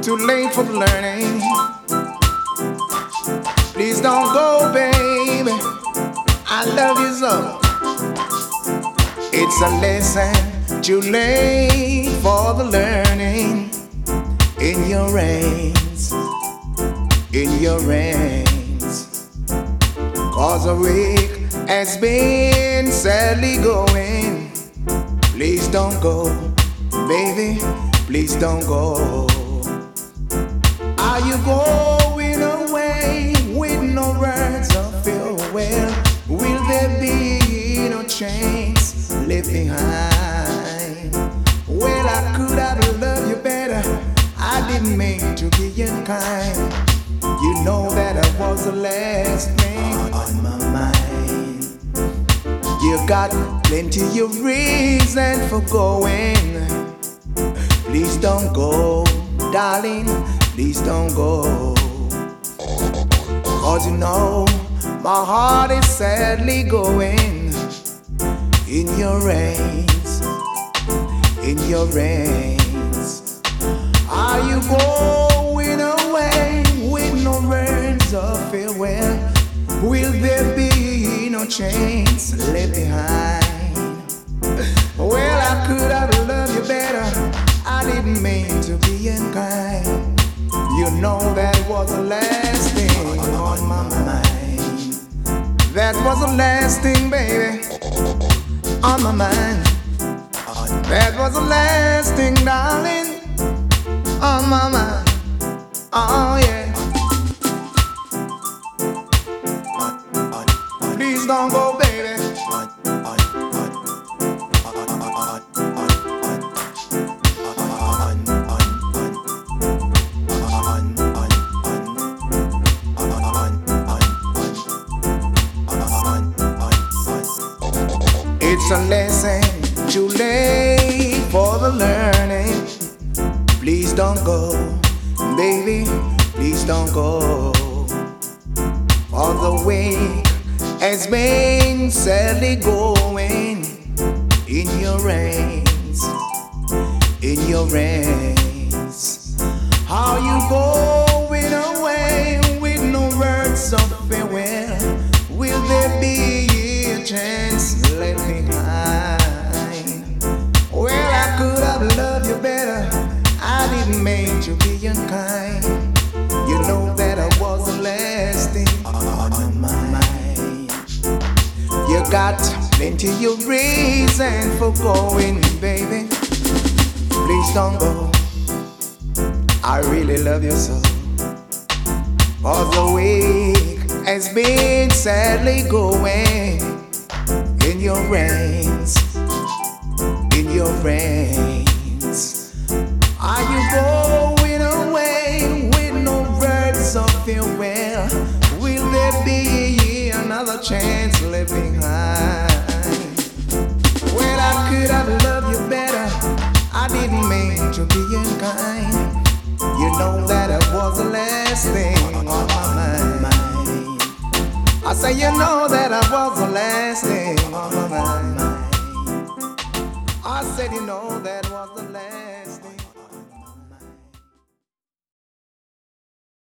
too late for the learning. Please don't go, baby. I love you so. It's a lesson too late for the learning. In your reins, in your reins. 'Cause a week has been sadly going. Please don't go, baby. Please don't go. Are you going away with no words of farewell? Will there be no chains left behind? Well, I could have loved you better. I didn't mean to be unkind. You know that I was the last thing on my mind. You got plenty of reason for going. Please don't go, darling. Please don't go. 'Cause you know my heart is sadly going. In your reins, in your reins. Are you going away with no words of farewell? Will there be no chains left behind? Well, I could have loved you better. I didn't mean to be unkind. You know that was the last thing on my mind. That was the last thing, baby, on my mind. That was the last thing, darling, on my mind. Oh yeah. Please don't go, baby. It's a lesson too late for the learning. Please don't go, baby. Please don't go. For the week has been sadly going. In your reins, in your reins. How you going away with no words of farewell? Will there be a chance left behind? Well, I could have loved you better. I didn't mean to be unkind. You know that I was the last thing on my mind. You got plenty of reason for going, baby. Please don't go. I really love you so. For the week has been sadly going. In your reins, in your reins. Are you going away with no words of farewell? Will there be another chance left behind? Well, I could have loved you better. I didn't mean to be unkind. You know that it was the last thing on my mind. I say you know that I was the last thing on my mind. I said you know that was the last.